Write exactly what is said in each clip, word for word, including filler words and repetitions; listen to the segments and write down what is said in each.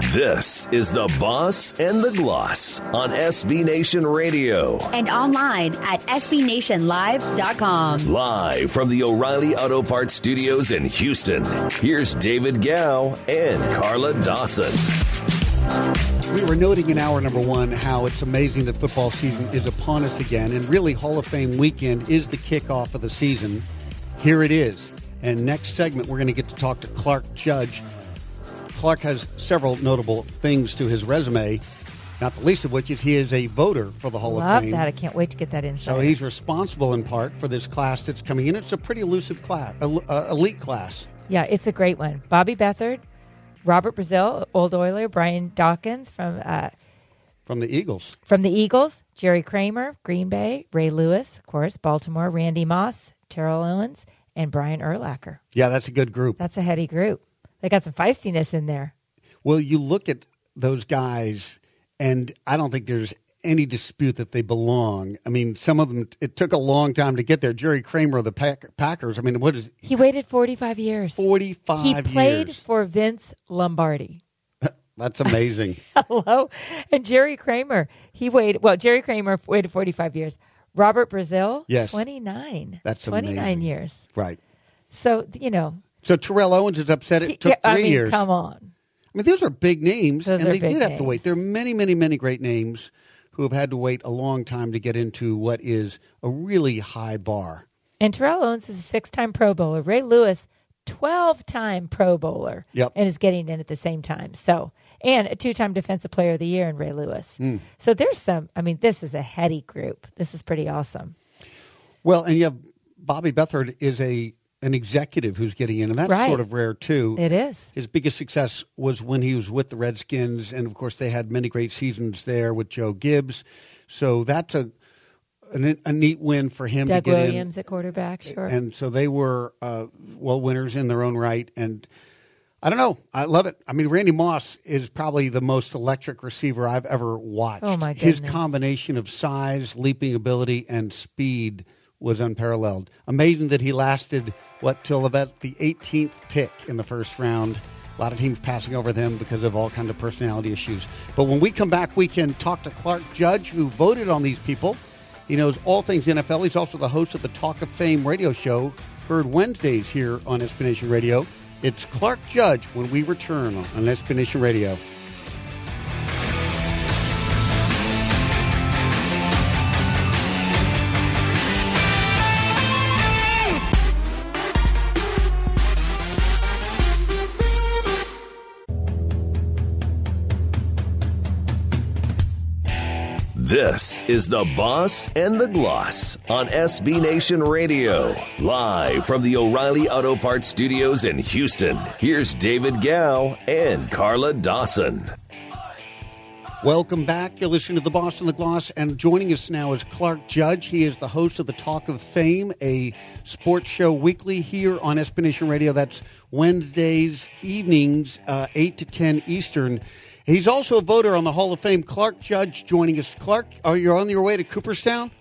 This is The Boss and the Gloss on S B Nation Radio. And online at S B nation live dot com. Live from the O'Reilly Auto Parts Studios in Houston, here's David Gow and Carla Dawson. We were noting in hour number one how it's amazing that football season is upon us again. And really, Hall of Fame weekend is the kickoff of the season. Here it is. And next segment, we're going to get to talk to Clark Judge. Clark has several notable things to his resume, not the least of which is he is a voter for the Hall Love of Fame. Love that. I can't wait to get that inside. So he's responsible in part for this class that's coming in. It's a pretty elusive class, uh, elite class. Yeah, it's a great one. Bobby Beathard, Robert Brazile, Old Oiler, Brian Dawkins from uh, from the Eagles. From the Eagles, Jerry Kramer, Green Bay, Ray Lewis, of course, Baltimore, Randy Moss, Terrell Owens, and Brian Urlacher. Yeah, that's a good group. That's a heady group. They got some feistiness in there. Well, you look at those guys, and I don't think there's any dispute that they belong. I mean, some of them, it took a long time to get there. Jerry Kramer of the Pack- Packers, I mean, what is... He waited forty-five years. forty-five years. He played years. for Vince Lombardi. That's amazing. Hello? And Jerry Kramer, he waited, well, Jerry Kramer waited forty-five years. Robert Brazile, yes. twenty-nine. That's twenty-nine amazing. years. Right. So, you know... So Terrell Owens is upset it took yeah, three I mean, years. Come on. I mean, those are big names, those and they big did have names. to wait. There are many, many, many great names who have had to wait a long time to get into what is a really high bar. And Terrell Owens is a six-time Pro Bowler. Ray Lewis, twelve-time Pro Bowler, yep. and is getting in at the same time. So, and a two-time Defensive Player of the Year in Ray Lewis. Mm. So there's some. I mean, this is a heady group. This is pretty awesome. Well, and you have Bobby Beathard is a an executive who's getting in, and that's right. sort of rare, too. It is. His biggest success was when he was with the Redskins, and, of course, they had many great seasons there with Joe Gibbs. So that's a a, a neat win for him Doug to get in. Doug Williams at quarterback, sure. And so they were, uh, well, winners in their own right. And I don't know. I love it. I mean, Randy Moss is probably the most electric receiver I've ever watched. Oh, my goodness. His combination of size, leaping ability, and speed was unparalleled. Amazing that he lasted, what, till about the eighteenth pick in the first round. A lot of teams passing over them because of all kinds of personality issues. But when we come back, we can talk to Clark Judge, who voted on these people. He knows all things N F L. He's also the host of the Talk of Fame radio show, heard Wednesdays here on S B Nation Radio. It's Clark Judge when we return on S B Nation Radio. This is The Boss and the Gloss on S B Nation Radio. Live from the O'Reilly Auto Parts Studios in Houston, here's David Gow and Carla Dawson. Welcome back. You're listening to The Boss and the Gloss, and joining us now is Clark Judge. He is the host of the Talk of Fame, a sports show weekly here on S B Nation Radio. That's Wednesdays evenings, uh, eight to ten Eastern. He's also a voter on the Hall of Fame. Clark Judge joining us. Clark, are you on your way to Cooperstown?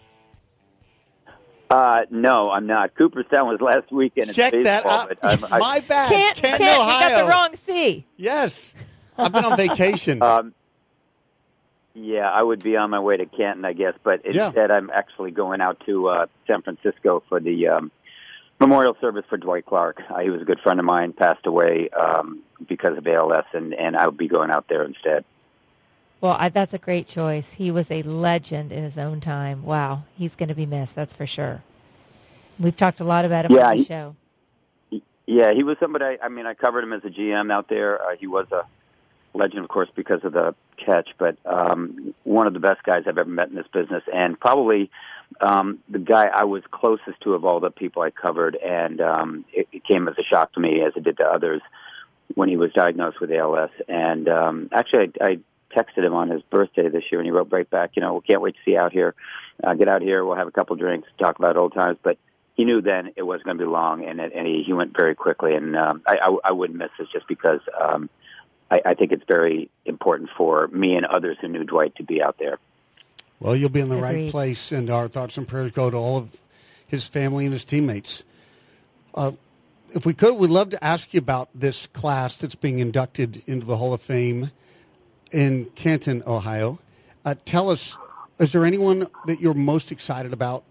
Uh, no, I'm not. Cooperstown was last weekend. Check in that baseball, out. but I'm, My bad. Can't, Canton, can't, Ohio. You got the wrong C. Yes. I've been on vacation. Um, yeah, I would be on my way to Canton, I guess, but instead yeah. I'm actually going out to uh, San Francisco for the um, memorial service for Dwight Clark. Uh, he was a good friend of mine, passed away um, because of A L S, and, and I would be going out there instead. Well, I, that's a great choice. He was a legend in his own time. Wow, he's going to be missed, that's for sure. We've talked a lot about him yeah, on the he, show. He, yeah, he was somebody, I, I mean, I covered him as a G M out there. Uh, he was a legend, of course, because of the catch, but um, one of the best guys I've ever met in this business, and probably um, the guy I was closest to of all the people I covered, and um, it, it came as a shock to me, as it did to others, when he was diagnosed with A L S. And um, actually, I, I texted him on his birthday this year, and he wrote right back, you know, we can't wait to see you out here. Uh, get out here, we'll have a couple drinks, talk about old times. But he knew then it wasn't going to be long, and, it, and he, he went very quickly. And um, I, I, I wouldn't miss this just because um, I, I think it's very important for me and others who knew Dwight to be out there. Well, you'll be in the Agreed. right place, and our thoughts and prayers go to all of his family and his teammates. Uh, if we could, we'd love to ask you about this class that's being inducted into the Hall of Fame. in Canton, Ohio. Uh, tell us, is there anyone that you're most excited about?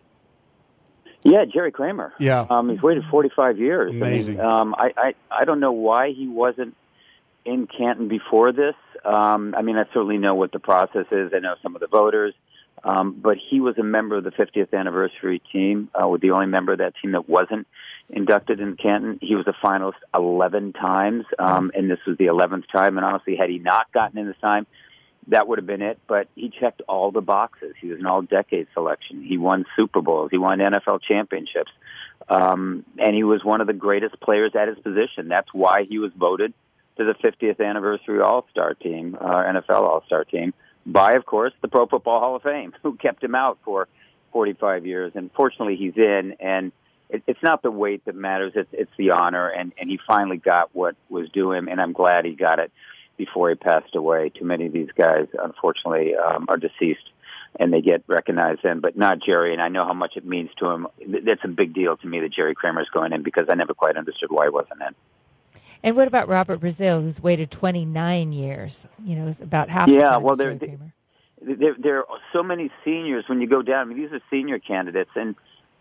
Yeah, Jerry Kramer. Yeah. Um, he's waited forty-five years. Amazing. I, mean, um, I, I, I don't know why he wasn't in Canton before this. Um, I mean, I certainly know what the process is. I know some of the voters. Um, but he was a member of the fiftieth anniversary team, uh, with the only member of that team that wasn't inducted in Canton. He was a finalist eleven times, um, and this was the eleventh time. And honestly, had he not gotten in this time, that would have been it. But he checked all the boxes. He was an all-decade selection. He won Super Bowls. He won N F L championships. Um, and he was one of the greatest players at his position. That's why he was voted to the fiftieth anniversary All-Star team, uh, N F L All-Star team, by, of course, the Pro Football Hall of Fame, who kept him out for forty-five years. And fortunately, he's in. And it, it's not the weight that matters. It's, it's the honor. And, and he finally got what was due him, and I'm glad he got it before he passed away. Too many of these guys, unfortunately, um, are deceased, and they get recognized then, but not Jerry. And I know how much it means to him. That's a big deal to me that Jerry Kramer's going in, because I never quite understood why he wasn't in. And what about Robert Brazile, who's waited twenty-nine years? You know, it's about half yeah, the time well, as there, Jerry Kramer. There, there are so many seniors when you go down. I mean, these are senior candidates, and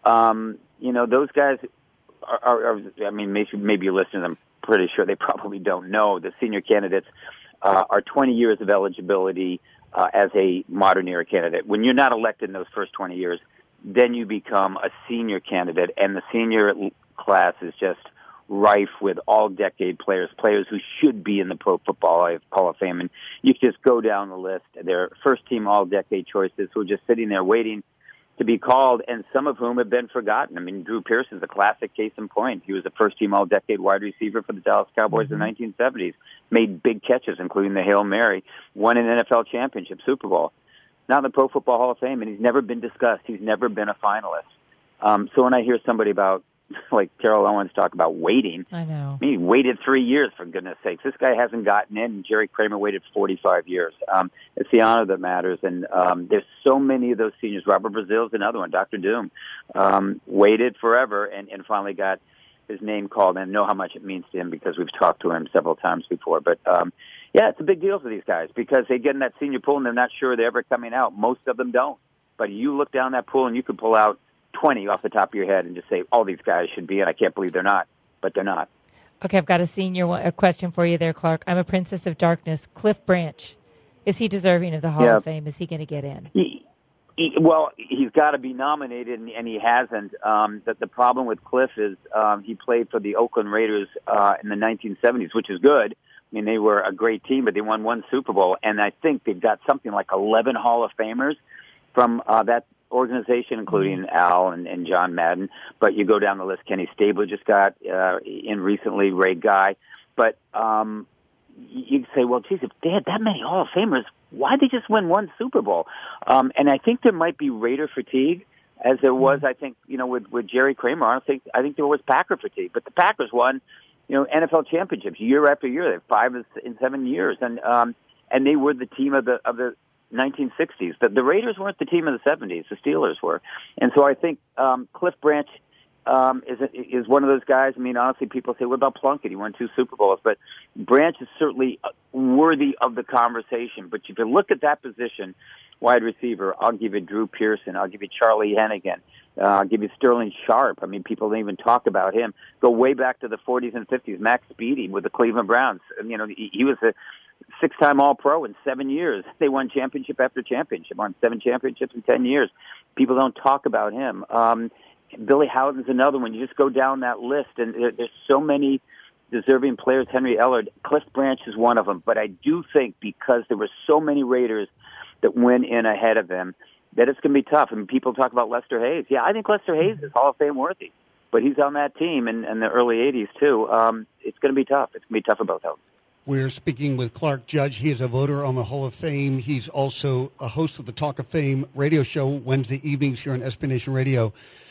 um, you know, those guys are, are, are. I mean, maybe, maybe you're listening. I'm pretty sure they probably don't know the senior candidates uh, are twenty years of eligibility uh, as a modern era candidate. When you're not elected in those first twenty years, then you become a senior candidate, and the senior class is just rife with all-decade players, players who should be in the Pro Football Hall of Fame. And you can just go down the list. They're first-team all-decade choices who are just sitting there waiting to be called, and some of whom have been forgotten. I mean, Drew Pearson's a classic case in point. He was a first-team all-decade wide receiver for the Dallas Cowboys mm-hmm. in the nineteen seventies, made big catches, including the Hail Mary, won an N F L championship, Super Bowl. Not in the Pro Football Hall of Fame, and he's never been discussed. He's never been a finalist. Um, so when I hear somebody about, like Terrell Owens talk about waiting. I know. I mean, he waited three years, for goodness sakes. This guy hasn't gotten in, and Jerry Kramer waited forty-five years. Um, it's the honor that matters, and um, there's so many of those seniors. Robert Brazile's another one, Doctor Doom, um, waited forever and, and finally got his name called, and I know how much it means to him because we've talked to him several times before. But, um, yeah, it's a big deal for these guys because they get in that senior pool, and they're not sure they're ever coming out. Most of them don't. But you look down that pool, and you can pull out twenty off the top of your head and just say, all these guys should be in. I can't believe they're not, but they're not. Okay, I've got a senior one, a question for you there, Clark. I'm a Princess of Darkness. Cliff Branch, is he deserving of the Hall yeah. of Fame? Is he going to get in? He, he, well, he's got to be nominated, and, and he hasn't. Um, the, the problem with Cliff is um, he played for the Oakland Raiders uh, in the nineteen seventies, which is good. I mean, they were a great team, but they won one Super Bowl, and I think they've got something like eleven Hall of Famers from uh, that organization, including Al and, and John Madden. But you go down the list, Kenny Stabler just got uh, in recently, Ray Guy. But um, you say, well, geez, if they had that many Hall of Famers, why'd they just win one Super Bowl? Um, and I think there might be Raider fatigue, as there was, I think, you know, with, with Jerry Kramer. I don't think I think there was Packer fatigue. But the Packers won, you know, N F L championships year after year. They have five in seven years, and um, and they were the team of the of the nineteen sixties. The, the Raiders weren't the team of the seventies. The Steelers were. And so I think um, Cliff Branch um, is is one of those guys. I mean, honestly, people say, what about Plunkett? He won two Super Bowls. But Branch is certainly worthy of the conversation. But if you look at that position, wide receiver, I'll give you Drew Pearson. I'll give you Charlie Hennigan. Uh, I'll give you Sterling Sharp. I mean, people don't even talk about him. Go way back to the forties and fifties. Max Speedy with the Cleveland Browns. You know, he, he was a six-time All-Pro in seven years. They won championship after championship, won seven championships in ten years. People don't talk about him. Um, Billy Howden's another one. You just go down that list, and there, there's so many deserving players. Henry Ellard, Cliff Branch is one of them. But I do think because there were so many Raiders that went in ahead of him, that it's going to be tough. I mean, people talk about Lester Hayes. Yeah, I think Lester Hayes is Hall of Fame worthy, but he's on that team in, in the early eighties, too. Um, it's going to be tough. It's going to be tough for both of them. We're speaking with Clark Judge. He is a voter on the Hall of Fame. He's also a host of the Talk of Fame radio show Wednesday evenings here on S B Nation Radio.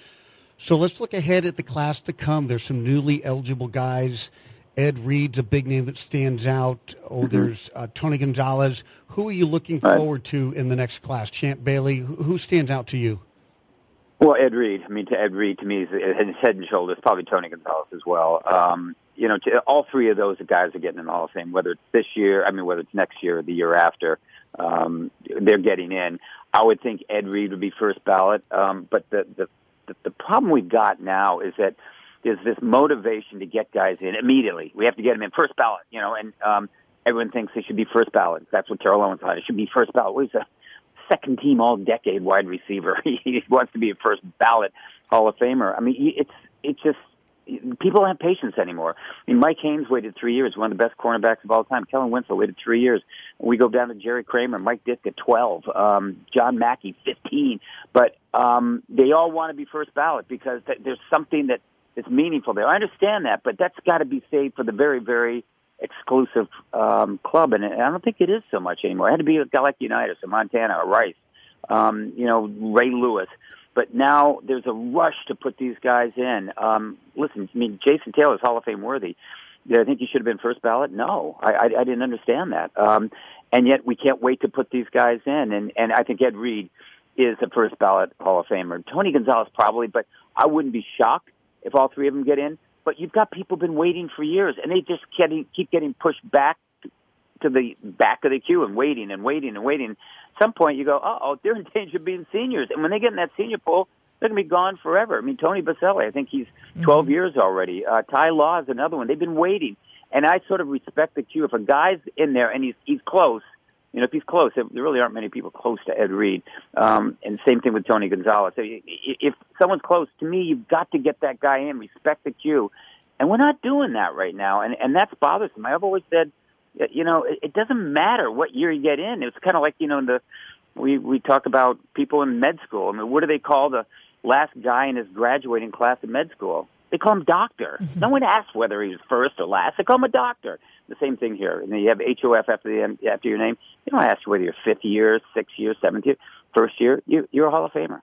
So let's look ahead at the class to come. There's some newly eligible guys. Ed Reed's a big name that stands out. Oh, mm-hmm. There's uh, Tony Gonzalez. Who are you looking right. forward to in the next class? Champ Bailey. Who stands out to you? Well, Ed Reed. I mean, to Ed Reed, to me, is his head and shoulders. Probably Tony Gonzalez as well. Um, you know, to, all three of those guys are getting in the Hall of Fame. Whether it's this year, I mean, whether it's next year or the year after, um, they're getting in. I would think Ed Reed would be first ballot. Um, but the, the the the problem we've got now is that there's this motivation to get guys in immediately. We have to get them in first ballot. You know, and um, everyone thinks they should be first ballot. That's what Terrell Owens said. It should be first ballot. What is that? Second team all decade wide receiver. He wants to be a first ballot Hall of Famer. I mean, it's it's just people don't have patience anymore. I mean, Mike Haynes waited three years, one of the best cornerbacks of all time. Kellen Winslow waited three years. We go down to Jerry Kramer, Mike Ditka, twelve, um, John Mackey, fifteen. But um, they all want to be first ballot because th- there's something that is meaningful there. I understand that, but that's got to be saved for the very, very exclusive um, club, and I don't think it is so much anymore. It had to be a guy like Unitas or Montana or Rice, um, you know, Ray Lewis. But now there's a rush to put these guys in. Um, listen, I mean, Jason Taylor's Hall of Fame worthy. Did I think he should have been first ballot? No, I, I, I didn't understand that. Um, and yet we can't wait to put these guys in. And, and I think Ed Reed is a first ballot Hall of Famer. Tony Gonzalez probably, but I wouldn't be shocked if all three of them get in. But you've got people been waiting for years, and they just getting, keep getting pushed back to the back of the queue and waiting and waiting and waiting. At some point, you go, uh-oh, they're in danger of being seniors. And when they get in that senior pool, they're going to be gone forever. I mean, Tony Baselli, I think he's twelve mm-hmm. years already. Uh, Ty Law is another one. They've been waiting. And I sort of respect the queue. If a guy's in there and he's he's close, you know, if he's close, there really aren't many people close to Ed Reed. Um, and same thing with Tony Gonzalez. If someone's close, to me, you've got to get that guy in, respect the queue. And we're not doing that right now. And, and that's bothersome. I've always said, you know, it, it doesn't matter what year you get in. It's kind of like, you know, the we, we talk about people in med school. I mean, what do they call the last guy in his graduating class in med school? They call him doctor. Mm-hmm. No one asks whether he was first or last. They call him a doctor. The same thing here. And then you have H O F after the after your name. They don't ask you whether you're fifth year, sixth year, seventh year, first year. You, you're a Hall of Famer.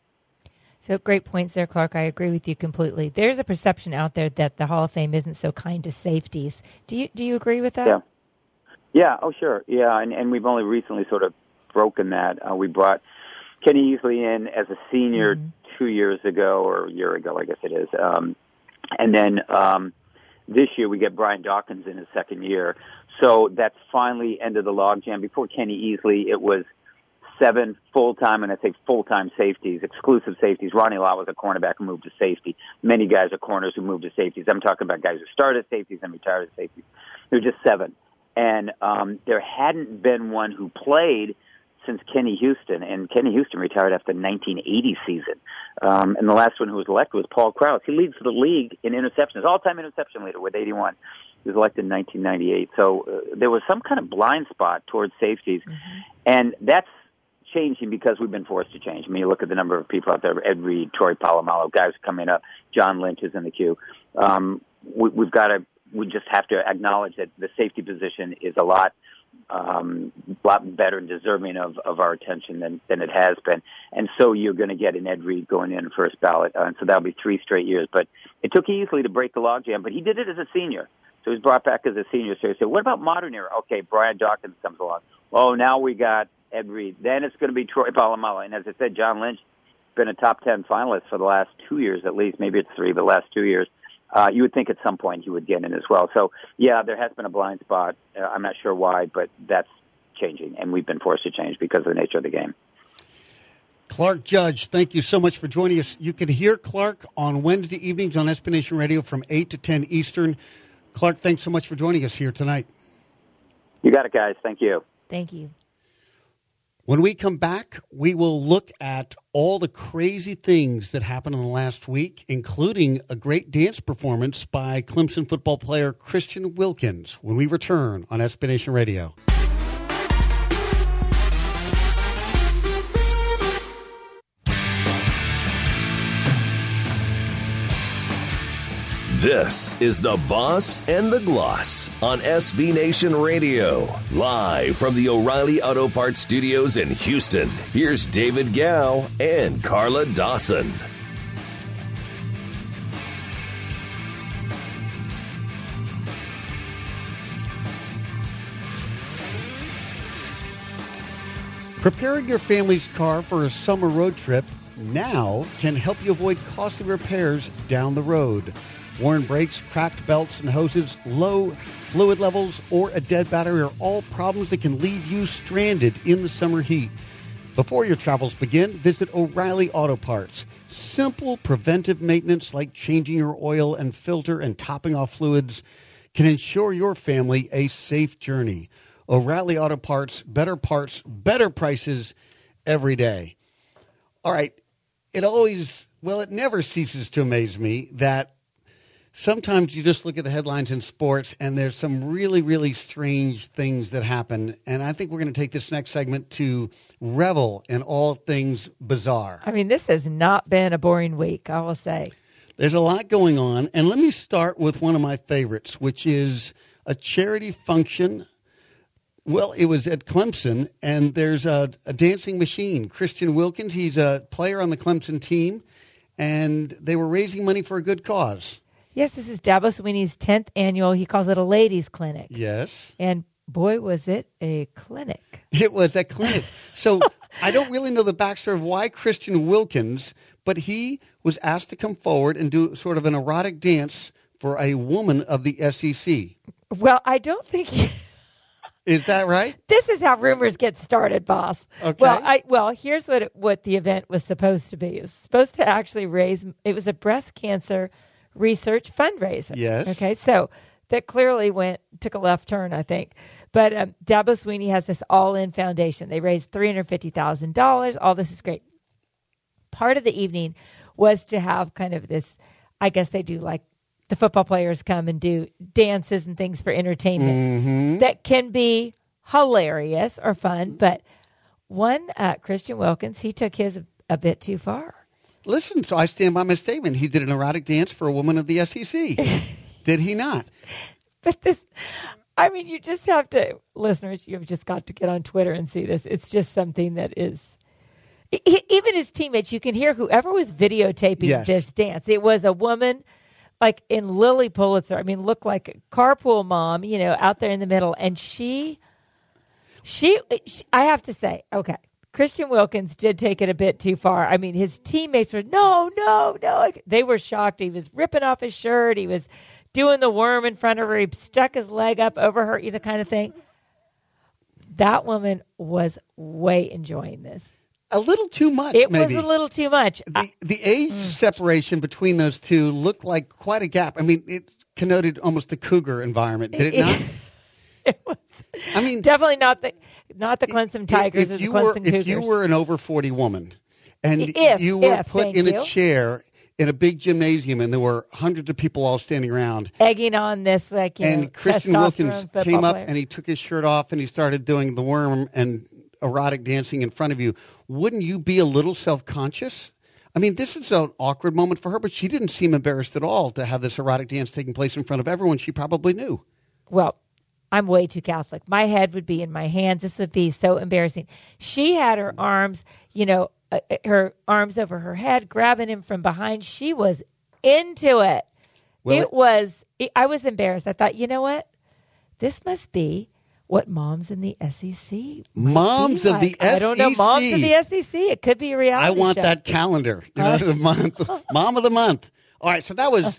So great points there, Clark. I agree with you completely. There's a perception out there that the Hall of Fame isn't so kind to safeties. Do you do you agree with that? Yeah. Yeah. Oh, sure. Yeah, and and we've only recently sort of broken that. Uh, we brought Kenny Easley in as a senior mm-hmm. two years ago, or a year ago, I guess it is. Um, and then um, this year we get Brian Dawkins in his second year. So that's finally ended the logjam. Before Kenny Easley, it was seven full-time, and I say full-time safeties, exclusive safeties. Ronnie Lott was a cornerback who moved to safety. Many guys are corners who moved to safeties. I'm talking about guys who started as safeties and retired as safeties. There were just seven. And um, there hadn't been one who played since Kenny Houston, and Kenny Houston retired after the nineteen eighty season. Um, and the last one who was elected was Paul Krause. He leads the league in interceptions, all-time interception leader with eighty-one. He was elected in nineteen ninety-eight. So uh, there was some kind of blind spot towards safeties. Mm-hmm. And that's changing because we've been forced to change. I mean, you look at the number of people out there, Ed Reed, Troy Polamalu, guys coming up, John Lynch is in the queue. Um, we, we've got to, we just have to acknowledge that the safety position is a lot, um, lot better and deserving of, of our attention than, than it has been. And so you're going to get an Ed Reed going in first ballot. Uh, and so that'll be three straight years. But it took Easley to break the logjam, but he did it as a senior. So he's brought back as a senior. So he said, what about modern era? Okay, Brian Dawkins comes along. Oh, now we got Ed Reed. Then it's going to be Troy Polamalu. And as I said, John Lynch has been a top ten finalist for the last two years at least. Maybe it's three, but the last two years. Uh, you would think at some point he would get in as well. So, yeah, there has been a blind spot. Uh, I'm not sure why, but that's changing, and we've been forced to change because of the nature of the game. Clark Judge, thank you so much for joining us. You can hear Clark on Wednesday evenings on S B Nation Radio from eight to ten Eastern. Clark, thanks so much for joining us here tonight. You got it, guys. Thank you. Thank you. When we come back, we will look at all the crazy things that happened in the last week, including a great dance performance by Clemson football player Christian Wilkins when we return on S B Nation Radio. This is The Boss and the Gloss on S B Nation Radio. Live from the O'Reilly Auto Parts Studios in Houston, here's David Gow and Carla Dawson. Preparing your family's car for a summer road trip now can help you avoid costly repairs down the road. Worn brakes, cracked belts and hoses, low fluid levels, or a dead battery are all problems that can leave you stranded in the summer heat. Before your travels begin, visit O'Reilly Auto Parts. Simple preventive maintenance like changing your oil and filter and topping off fluids can ensure your family a safe journey. O'Reilly Auto Parts, better parts, better prices every day. All right, it always, well, it never ceases to amaze me that sometimes you just look at the headlines in sports and there's some really, really strange things that happen. And I think we're going to take this next segment to revel in all things bizarre. I mean, this has not been a boring week, I will say. There's a lot going on. And let me start with one of my favorites, which is a charity function. Well, it was at Clemson, and there's a, a dancing machine. Christian Wilkins, he's a player on the Clemson team, and they were raising money for a good cause. Yes, this is Dabo Swinney's tenth annual. He calls it a ladies' clinic. Yes. And boy, was it a clinic. It was a clinic. So I don't really know the backstory of why Christian Wilkins, but he was asked to come forward and do sort of an erotic dance for a woman of the S E C. Well, I don't think he... Is that right? This is how rumors get started, boss. Okay. Well, I, well, here's what it, what the event was supposed to be. It was supposed to actually raise, it was a breast cancer research fundraiser. Yes. Okay, so that clearly went, took a left turn, I think. But um, Dabo Swinney has this all-in foundation. They raised three hundred fifty thousand dollars. All this is great. Part of the evening was to have kind of this, I guess they do like, the football players come and do dances and things for entertainment Mm-hmm. that can be hilarious or fun. But one, uh, Christian Wilkins, he took his a, a bit too far. Listen, so I stand by my statement. He did an erotic dance for a woman of the S E C. Did he not? But this, I mean, you just have to, listeners, you've just got to get on Twitter and see this. It's just something that is, e- even his teammates, you can hear whoever was videotaping Yes. this dance. It was a woman like in Lily Pulitzer, I mean, looked like a carpool mom, you know, out there in the middle. And she, she, she, I have to say, okay, Christian Wilkins did take it a bit too far. I mean, his teammates were, no, no, no. They were shocked. He was ripping off his shirt. He was doing the worm in front of her. He stuck his leg up over her, you know, kind of thing. That woman was way enjoying this. A little too much, It maybe. was a little too much. The, the age separation between those two looked like quite a gap. I mean, it connoted almost a cougar environment, did it not? It was I mean, definitely not the not the Clemson Tigers or if the you Clemson were, Cougars. If you were an over forty woman and If, you were if, put thank in you. a chair in a big gymnasium and there were hundreds of people all standing around, egging on this, like, you know, and Christian testosterone Wilkins football came up player. and he took his shirt off and he started doing the worm and erotic dancing in front of you, wouldn't you be a little self-conscious? I mean, this is an awkward moment for her, but she didn't seem embarrassed at all to have this erotic dance taking place in front of everyone she probably knew. Well, I'm way too Catholic. My head would be in my hands. This would be so embarrassing. She had her arms, you know, uh, her arms over her head, grabbing him from behind. She was into it. Well, it it- was, it, I was embarrassed. I thought, you know what? This must be what moms in the S E C might Moms be of the like. I don't know. S E C. Moms of the S E C. It could be a reality I want show. that calendar, you know, the month, mom of the month. All right, so that was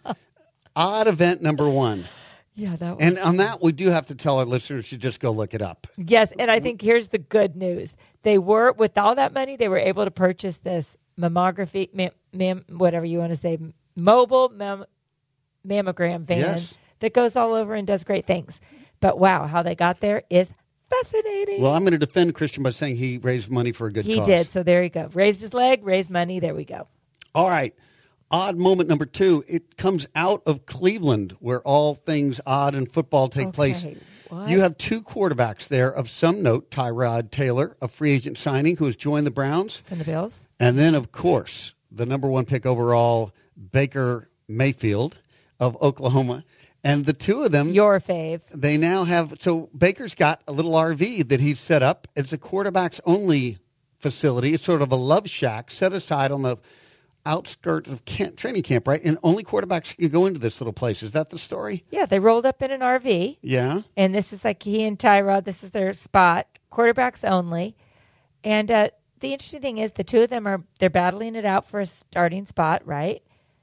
odd event number one. Yeah, that was. And on that, we do have to tell our listeners to just go look it up. Yes, and I think here's the good news. They were, with all that money, they were able to purchase this mammography, mam, mam, whatever you want to say, mobile mam, mammogram van Yes. that goes all over and does great things. But wow, how they got there is fascinating. Well, I'm going to defend Christian by saying he raised money for a good he cause. did, so there you go. Raised his leg, raised money, there we go. All right. Odd moment number two. It comes out of Cleveland, where all things odd in football take Okay, place. what? You have two quarterbacks there of some note. Tyrod Taylor, a free agent signing who has joined the Browns. From the Bills? And then, of course, the number one pick overall, Baker Mayfield of Oklahoma. And the two of them, Your fave. they now have, so Baker's got a little R V that he's set up. It's a quarterbacks only facility. It's sort of a love shack set aside on the outskirts of camp, training camp, right? And only quarterbacks can go into this little place. Is that the story? Yeah, they rolled up in an R V. Yeah. And this is like he and Tyrod, this is their spot, quarterbacks only. And uh, the interesting thing is the two of them are they're battling it out for a starting spot, right?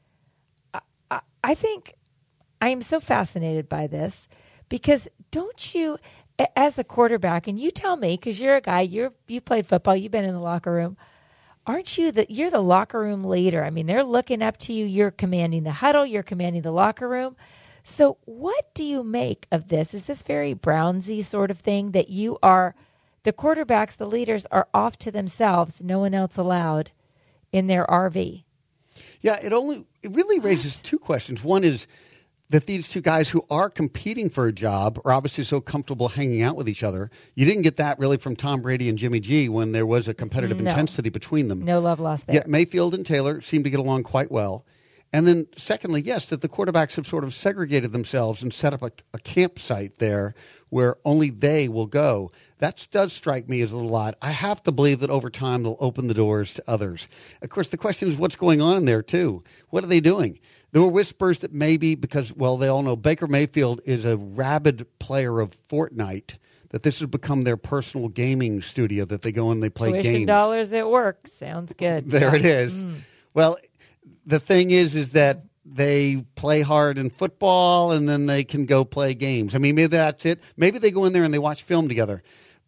I, I, I think I am so fascinated by this because don't you, as a quarterback, and you tell me because you're a guy, you're you played football, you've been in the locker room. Aren't you the you're the locker room leader? I mean, they're looking up to you. You're commanding the huddle. You're commanding the locker room. So what do you make of this? Is this very Brownsy sort of thing that you are the quarterbacks, the leaders are off to themselves, no one else allowed in their R V? Yeah, it only it really raises two questions. One is that these two guys who are competing for a job are obviously so comfortable hanging out with each other. You didn't get that really from Tom Brady and Jimmy G when there was a competitive No. intensity between them. No love lost there. Yet Mayfield and Taylor seem to get along quite well. And then secondly, yes, that the quarterbacks have sort of segregated themselves and set up a, a campsite there where only they will go. That does strike me as a little odd. I have to believe that over time they'll open the doors to others. Of course, the question is what's going on in there, too? What are they doing? There were whispers that maybe because, well, they all know Baker Mayfield is a rabid player of Fortnite, that this has become their personal gaming studio, that they go and they play Tuition games. dollars at work. Sounds good. There it is. Mm. Well, the thing is, is that they play hard in football and then they can go play games. I mean, maybe that's it. Maybe they go in there and they watch film together.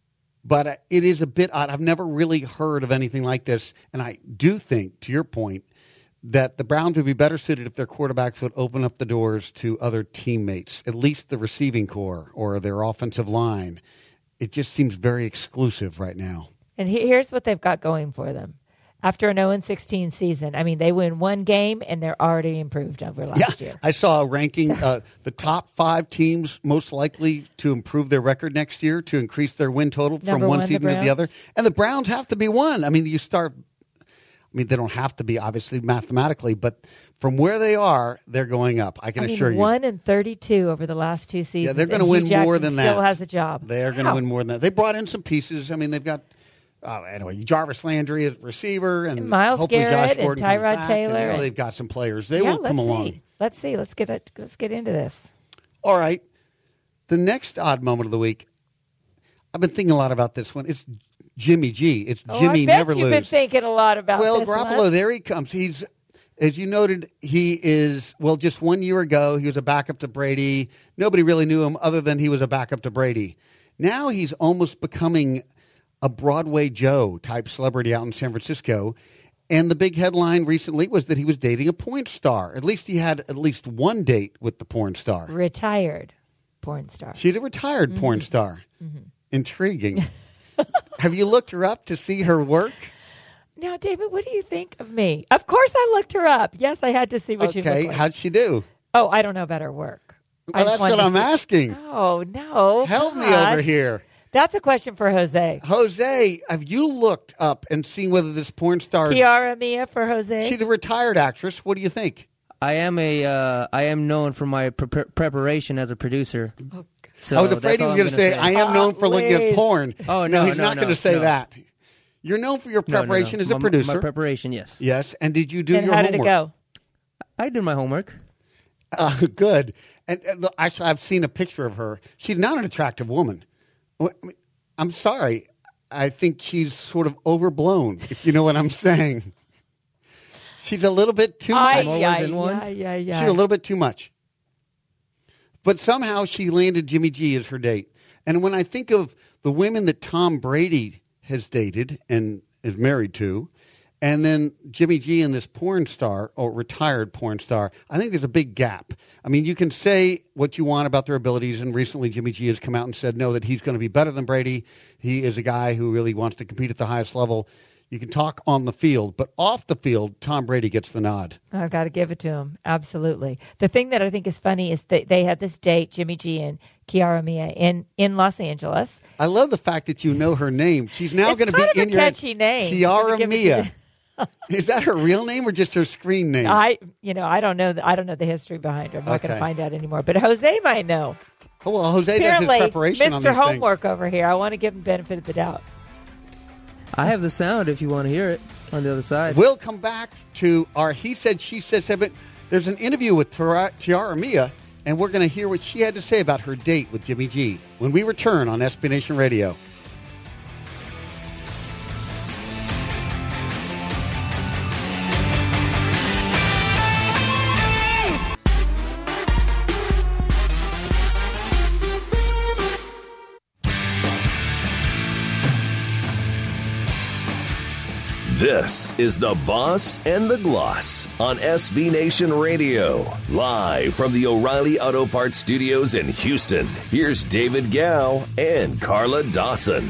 But uh, it is a bit odd. I've never really heard of anything like this. And I do think, to your point, that the Browns would be better suited if their quarterbacks would open up the doors to other teammates, at least the receiving core or their offensive line. It just seems very exclusive right now. And he- here's what they've got going for them. After an oh and sixteen season, I mean, they win one game and they're already improved over last yeah, year. I saw a ranking, uh, the top five teams most likely to improve their record next year, to increase their win total from Number one, one, team the to the other. And the Browns have to be one. I mean, you start, I mean, they don't have to be, obviously, mathematically, but from where they are, they're going up. I can I mean, assure you. one and thirty-two over the last two seasons. Yeah, they're going to and win Hugh more Jackson than that. Still has a job. They are going to Wow. win more than that. They brought in some pieces. I mean, they've got, oh, anyway, Jarvis Landry at receiver, and, And Myles hopefully Garrett Josh and Gordon comes Tyrod back, Taylor And, you know, and- they've got some players. They yeah, will come let's along. See. Let's see. Let's get it. Let's get into this. All right. The next odd moment of the week, I've been thinking a lot about this one. It's Jimmy G. It's Oh, Jimmy I bet Never you've Lose. been thinking a lot about well, this Garoppolo, one. there he comes. He's, as you noted, he is, well, just one year ago, he was a backup to Brady. Nobody really knew him other than he was a backup to Brady. Now he's almost becoming a Broadway Joe type celebrity out in San Francisco. And the big headline recently was that he was dating a porn star. At least he had at least one date with the porn star. Retired porn star. She's a retired Mm-hmm. porn star. Mm-hmm. Intriguing. Have you looked her up to see her work? Now, David, what do you think of me? Of course, I looked her up. Yes, I had to see what she Okay, looked like. how'd she do? Oh, I don't know about her work. I Well, just that's wanted what to I'm see- asking. Oh no! Help me gosh. over here. That's a question for Jose. Jose, have you looked up and seen whether this porn star... Kiara Mia for Jose. She's a retired actress. What do you think? I am a uh, I am known for my pre- preparation as a producer. So I was afraid that's he all was I'm going to say, I am known for looking at please. porn. Oh, no, he's no, not no, going to say no. that. You're known for your No, no, no. preparation as a My- producer. My preparation, yes. Yes, and did you do and your how homework? did it go? I did my homework. Uh, good. And, and look, I, I've seen a picture of her. She's not an attractive woman. I mean, I'm sorry. I think she's sort of overblown, if you know what I'm saying. She's a little bit too Ay, much. More yeah, ways than one? yeah, yeah, yeah. She's a little bit too much. But somehow she landed Jimmy G as her date. And when I think of the women that Tom Brady has dated and is married to, and then Jimmy G and this porn star, or retired porn star, I think there's a big gap. I mean, you can say what you want about their abilities, and recently Jimmy G has come out and said, no, that he's going to be better than Brady. He is a guy who really wants to compete at the highest level. You can talk on the field, but off the field, Tom Brady gets the nod. I've got to give it to him. Absolutely. The thing that I think is funny is that they had this date, Jimmy G and Kiara Mia, in, in Los Angeles. I love the fact that you know her name. She's now It's going to be kind of in a your head. catchy name. Kiara Gonna give it to Mia. Is that her real name or just her screen name? I, you know, I don't know. The, I don't know the history behind her. I'm not going Okay. to find out anymore. But Jose might know. Oh, well, Jose does his Apparently, preparation on Mister these things. Homework over here. I want to give him benefit of the doubt. I have the sound if you want to hear it on the other side. We'll come back to our He Said, She Said segment. There's an interview with Tiara Tiara Mia, and we're going to hear what she had to say about her date with Jimmy G when we return on S B Nation Radio. This is The Boss and the Gloss on S B Nation Radio. Live from the O'Reilly Auto Parts Studios in Houston, here's David Gow and Carla Dawson.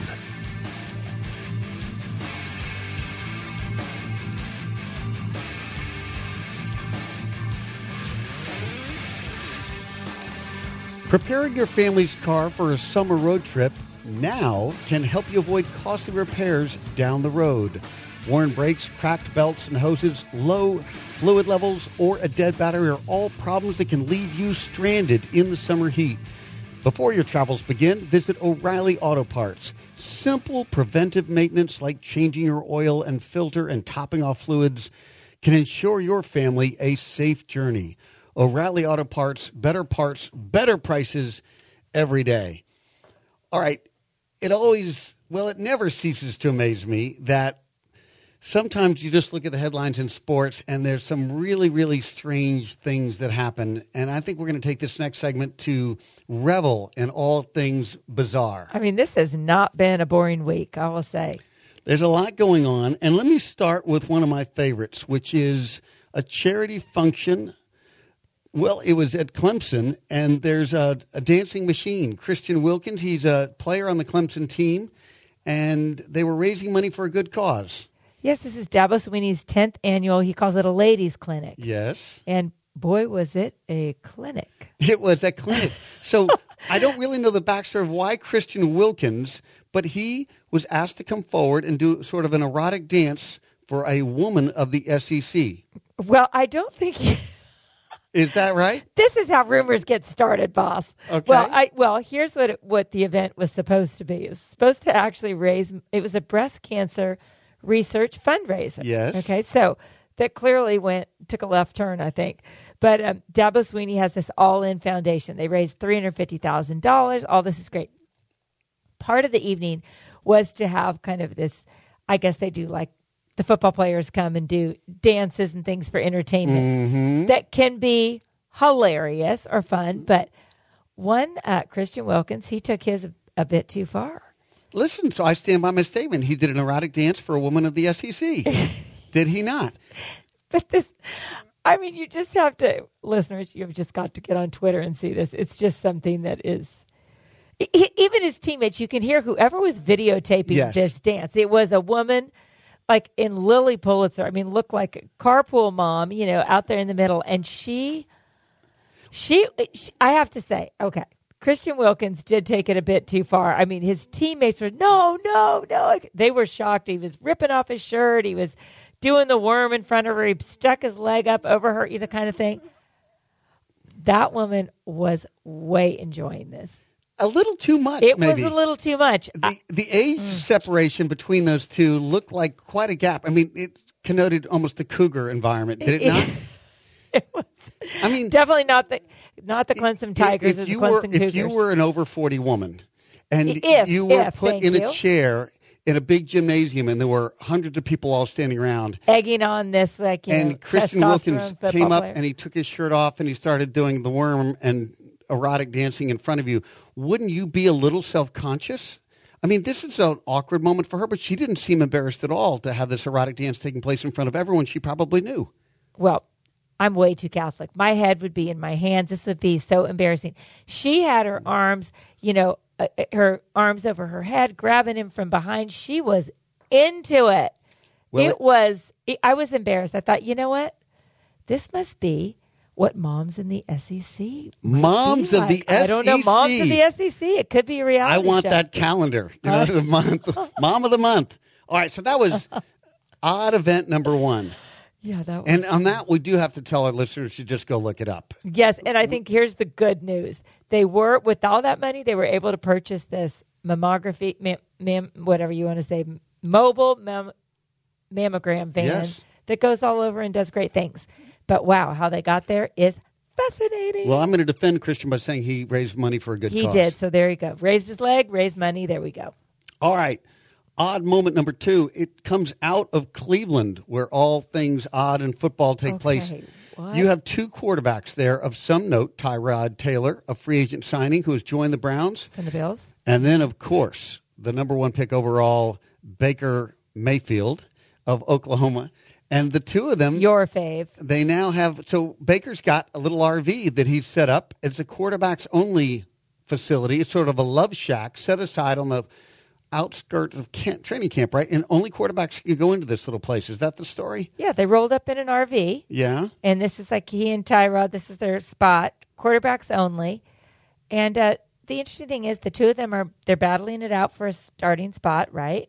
Preparing your family's car for a summer road trip now can help you avoid costly repairs down the road. Worn brakes, cracked belts and hoses, low fluid levels, or a dead battery are all problems that can leave you stranded in the summer heat. Before your travels begin, visit O'Reilly Auto Parts. Simple preventive maintenance like changing your oil and filter and topping off fluids can ensure your family a safe journey. O'Reilly Auto Parts, better parts, better prices every day. All right, it always, well, it never ceases to amaze me that sometimes you just look at the headlines in sports and there's some really, really strange things that happen. And I think we're going to take this next segment to revel in all things bizarre. I mean, this has not been a boring week, I will say. There's a lot going on. And let me start with one of my favorites, which is a charity function. Well, it was at Clemson, and there's a, a dancing machine. Christian Wilkins, he's a player on the Clemson team, and they were raising money for a good cause. Yes, this is Dabo Swinney's tenth annual. He calls it a ladies' clinic. Yes. And boy, was it a clinic. It was a clinic. So I don't really know the backstory of why Christian Wilkins, but he was asked to come forward and do sort of an erotic dance for a woman of the S E C. Well, I don't think he... Is that right? This is how rumors get started, boss. Okay. Well, I well, here's what it, what the event was supposed to be. It was supposed to actually raise. It was a breast cancer research fundraiser. Yes. Okay. So that clearly went took a left turn, I think. But um, Dabo Swinney has this all-in foundation. They raised three hundred fifty thousand dollars. All this is great. Part of the evening was to have kind of this. I guess they do like. The football players come and do dances and things for entertainment Mm-hmm. that can be hilarious or fun. But one, uh, Christian Wilkins, he took his a, a bit too far. Listen, so I stand by my statement. He did an erotic dance for a woman of the S E C. Did he not? But this, I mean, you just have to, listeners, you've just got to get on Twitter and see this. It's just something that is, he, even his teammates, you can hear whoever was videotaping Yes. this dance. It was a woman. Like in Lily Pulitzer, I mean, looked like a carpool mom, you know, out there in the middle. And she, she, she, I have to say, okay, Christian Wilkins did take it a bit too far. I mean, his teammates were, no, no, no. They were shocked. He was ripping off his shirt. He was doing the worm in front of her. He stuck his leg up over her, you know, kind of thing. That woman was way enjoying this. A little too much, It maybe. was a little too much. The, the age separation between those two looked like quite a gap. I mean, it connoted almost a cougar environment, did it not? It was I mean, definitely not the not the Clemson Tigers or if the you Clemson were, Cougars. If you were an over forty woman and If, you were if, put thank in you. a chair in a big gymnasium and there were hundreds of people all standing around, egging on this, like, you know, and Christian testosterone Wilkins football came up player. and he took his shirt off and he started doing the worm and erotic dancing in front of you, wouldn't you be a little self-conscious? I mean, this is an awkward moment for her, but she didn't seem embarrassed at all to have this erotic dance taking place in front of everyone she probably knew. Well, I'm way too Catholic. My head would be in my hands. This would be so embarrassing. She had her arms, you know, uh, her arms over her head, grabbing him from behind. She was into it. Well, it, it- was, I was embarrassed. I thought, you know what? This must be what moms in the S E C might Moms be of the like. I don't know. Moms S E C. of the S E C. It could be a reality I want show. that calendar, you know, the month, mom of the month. All right, so that was odd event number one. Yeah, that was. And on that, we do have to tell our listeners to just go look it up. Yes, and I think here's the good news. They were, with all that money, they were able to purchase this mammography, mam, mam, whatever you want to say, mobile mam, mammogram van Yes. that goes all over and does great things. But wow, how they got there is fascinating. Well, I'm going to defend Christian by saying he raised money for a good he cause. did, so there you go. Raised his leg, raised money, there we go. All right. Odd moment number two. It comes out of Cleveland, where all things odd in football take Okay, place. what? You have two quarterbacks there of some note. Tyrod Taylor, a free agent signing who has joined the Browns. From the Bills? And then, of course, the number one pick overall, Baker Mayfield, of Oklahoma. And the two of them, Your fave. they now have, so Baker's got a little R V that he's set up. It's a quarterbacks only facility. It's sort of a love shack set aside on the outskirts of camp, training camp, right? And only quarterbacks can go into this little place. Is that the story? Yeah, they rolled up in an R V. Yeah. And this is like he and Tyrod, this is their spot, quarterbacks only. And uh, the interesting thing is the two of them are, they're battling it out for a starting spot, right?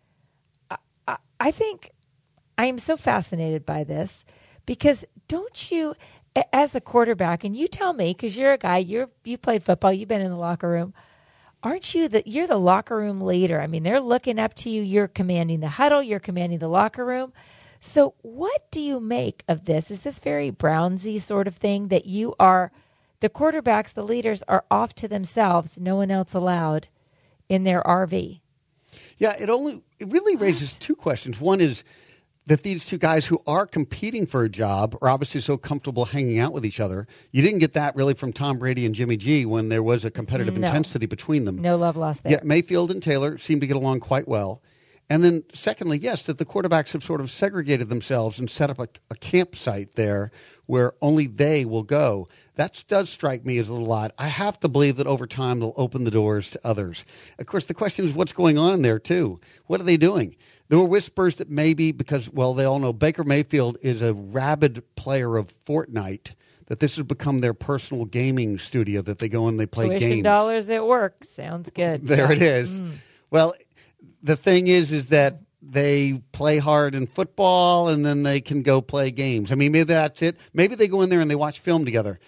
I, I, I think I am so fascinated by this because don't you, a- as a quarterback, and you tell me, because you're a guy, you're you played football, you've been in the locker room, aren't you the, you're the locker room leader? I mean, they're looking up to you, you're commanding the huddle, you're commanding the locker room. So what do you make of this? Is this very Brownsy sort of thing that you are, the quarterbacks, the leaders are off to themselves, no one else allowed in their R V? Yeah, it only it really raises two questions. One is that these two guys who are competing for a job are obviously so comfortable hanging out with each other. You didn't get that really from Tom Brady and Jimmy G when there was a competitive No. intensity between them. No love lost there. Yet Mayfield and Taylor seem to get along quite well. And then secondly, yes, that the quarterbacks have sort of segregated themselves and set up a, a campsite there where only they will go. That does strike me as a little odd. I have to believe that over time they'll open the doors to others. Of course, the question is what's going on in there, too? What are they doing? There were whispers that maybe because, well, they all know Baker Mayfield is a rabid player of Fortnite, that this has become their personal gaming studio that they go and they play Tuition games. dollars at work. Sounds good. There Yeah. it is. Mm. Well, the thing is, is that they play hard in football and then they can go play games. I mean, maybe that's it. Maybe they go in there and they watch film together.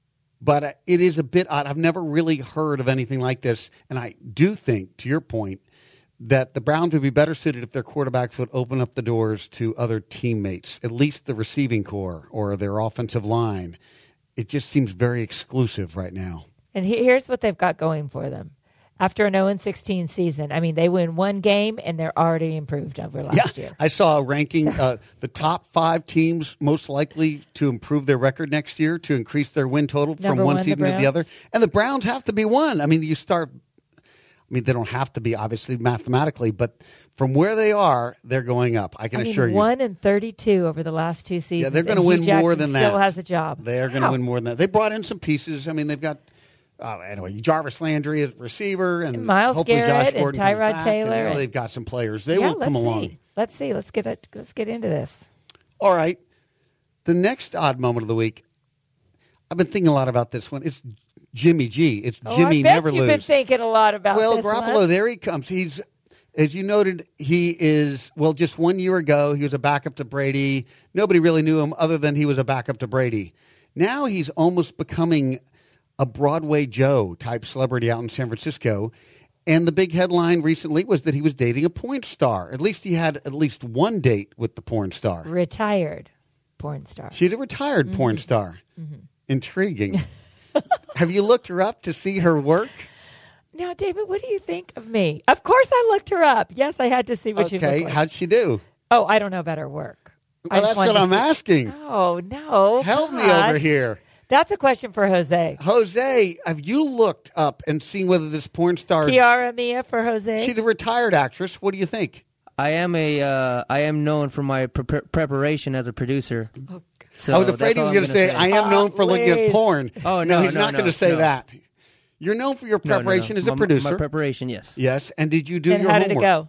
But uh, it is a bit odd. I've never really heard of anything like this. And I do think, to your point, that the Browns would be better suited if their quarterbacks would open up the doors to other teammates, at least the receiving core or their offensive line. It just seems very exclusive right now. And he- here's what they've got going for them. After an oh and sixteen season, I mean, they win one game and they're already improved over last Yeah, year. I saw a ranking, uh, the top five teams most likely to improve their record next year, to increase their win total from Number one one, the team to the Browns. other. And the Browns have to be one. I mean, you start, I mean, they don't have to be, obviously, mathematically, but from where they are, they're going up. I can I mean, assure you. one and thirty-two over the last two seasons. Yeah, they're going to and win Hugh more Jackson than that. Still has a job. They are going to Wow. win more than that. They brought in some pieces. I mean, they've got, oh, anyway, Jarvis Landry at receiver, and, And Myles hopefully Garrett Josh and Gordon comes Tyrod back, Taylor And, you know, and- they've got some players. They yeah, will come let's along. See. Let's see. Let's get it. Let's get into this. All right. The next odd moment of the week, I've been thinking a lot about this one. It's Jimmy G. It's Oh, Jimmy I bet Never you've Lose. been thinking a lot about well, this Garoppolo, one. there he comes. He's, as you noted, he is, well, just one year ago, he was a backup to Brady. Nobody really knew him other than he was a backup to Brady. Now he's almost becoming a Broadway Joe type celebrity out in San Francisco. And the big headline recently was that he was dating a porn star. At least he had at least one date with the porn star. Retired porn star. She's a retired Mm-hmm. porn star. Intriguing. Have you looked her up to see her work? Now, David, what do you think of me? Of course, I looked her up. Yes, I had to see what she Okay, looked like. how'd she do? Oh, I don't know about her work. I Well, just that's wanted what to I'm see- asking. Oh no! Help me gosh. over here. That's a question for Jose. Jose, have you looked up and seen whether this porn star, Kiara Mia for Jose. she's a retired actress. What do you think? I am a uh, I am known for my pre- preparation as a producer. So I was afraid that's he all was I'm going to say, gonna I am known for looking at Please. porn. Oh, no, he's no, not no, going to say no. that. You're known for your No, no, no. preparation as a My- producer. My preparation, yes. Yes, and did you do and your how homework? did it go?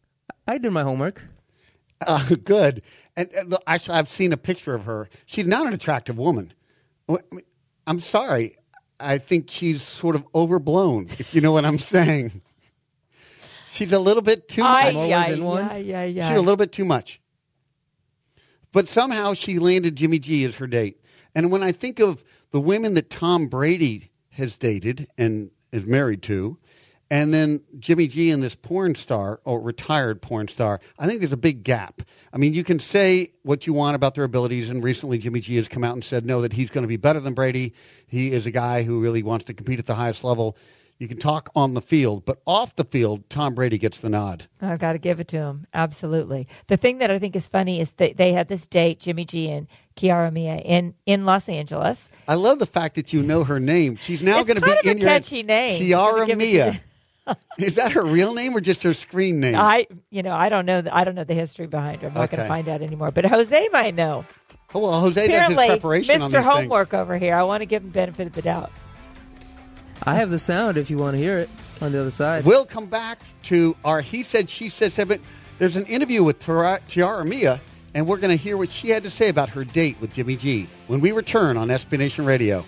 I did my homework. Uh, good. And, and look, I, I've seen a picture of her. She's not an attractive woman. Well, I mean, I'm sorry. I think she's sort of overblown, if you know what I'm saying. She's a little bit too Ay, much. always yeah, in one. yeah, yeah, yeah. She's a little bit too much. But somehow she landed Jimmy G as her date. And when I think of the women that Tom Brady has dated and is married to, and then Jimmy G and this porn star, or retired porn star, I think there's a big gap. I mean, you can say what you want about their abilities, and recently Jimmy G has come out and said, no, that he's going to be better than Brady. He is a guy who really wants to compete at the highest level. You can talk on the field, but off the field, Tom Brady gets the nod. I've got to give it to him. Absolutely. The thing that I think is funny is that they had this date, Jimmy G and Kiara Mia, in, in Los Angeles. I love the fact that you know her name. She's now It's going to kind be of in a your catchy name. I'm gonna Kiara give it to Mia. you. Is that her real name or just her screen name? I, you know, I don't know. The, I don't know the history behind her. I'm not going Okay. to find out anymore. But Jose might know. Oh, well, Jose does his Apparently, preparation on Mister these things. Homework over here. I want to give him benefit of the doubt. I have the sound if you want to hear it on the other side. We'll come back to our He Said, She Said segment. There's an interview with Tiara, Tiara Mia, and we're going to hear what she had to say about her date with Jimmy G when we return on S B Nation Radio.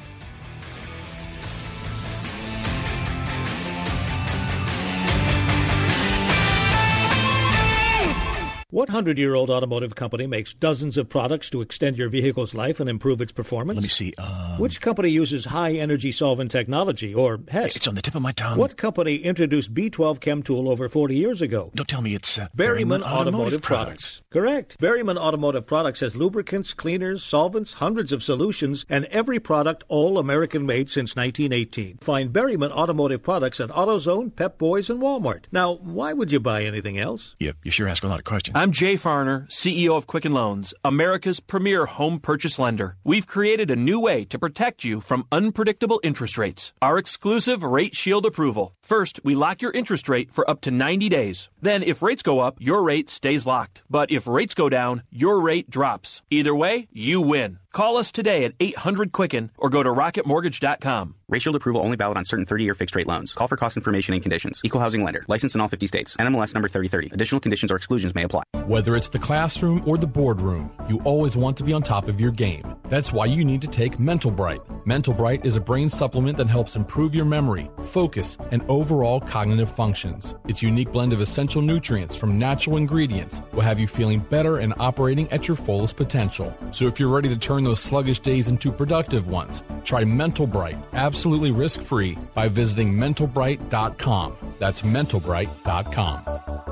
What hundred-year-old automotive company makes dozens of products to extend your vehicle's life and improve its performance? Let me see. Um, Which company uses high-energy solvent technology, or HEST? It's on the tip of my tongue. What company introduced B twelve Chem Tool over forty years ago? Don't tell me it's uh, Berryman Automotive, Products. Correct. Berryman Automotive Products has lubricants, cleaners, solvents, hundreds of solutions, and every product all American-made since nineteen eighteen. Find Berryman Automotive Products at AutoZone, Pep Boys, and Walmart. Now, why would you buy anything else? Yep, you sure ask a lot of questions. I'm Jay Farner, C E O of Quicken Loans, America's premier home purchase lender. We've created a new way to protect you from unpredictable interest rates. Our exclusive Rate Shield approval. First, we lock your interest rate for up to ninety days. Then, if rates go up, your rate stays locked. But if rates go down, your rate drops. Either way, you win. Call us today at eight hundred Quicken or go to rocket mortgage dot com. Rate Shield approval only valid on certain thirty-year fixed-rate loans. Call for cost information and conditions. Equal housing lender. Licensed in all fifty states. N M L S number thirty thirty. Additional conditions or exclusions may apply. Whether it's the classroom or the boardroom, you always want to be on top of your game. That's why you need to take Mental Bright. Mental Bright is a brain supplement that helps improve your memory, focus, and overall cognitive functions. Its unique blend of essential nutrients from natural ingredients will have you feeling better and operating at your fullest potential. So if you're ready to turn those sluggish days into productive ones, try Mental Bright, absolutely risk-free, by visiting mental bright dot com. That's mental bright dot com.